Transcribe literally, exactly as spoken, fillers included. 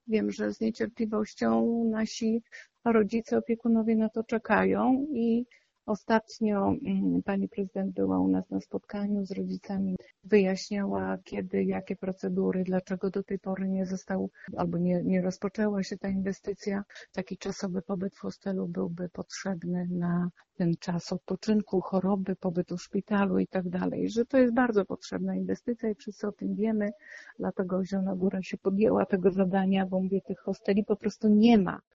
wiem, że z niecierpliwością nasi rodzice, opiekunowie na to czekają i ostatnio pani prezydent była u nas na spotkaniu z rodzicami, wyjaśniała kiedy, jakie procedury, dlaczego do tej pory nie został albo nie, nie rozpoczęła się ta inwestycja. Taki czasowy pobyt w hostelu byłby potrzebny na ten czas odpoczynku, choroby, pobytu w szpitalu i tak dalej, że to jest bardzo potrzebna inwestycja i wszyscy o tym wiemy, dlatego Zielona Góra się podjęła tego zadania, bo mówię, tych hosteli po prostu nie ma.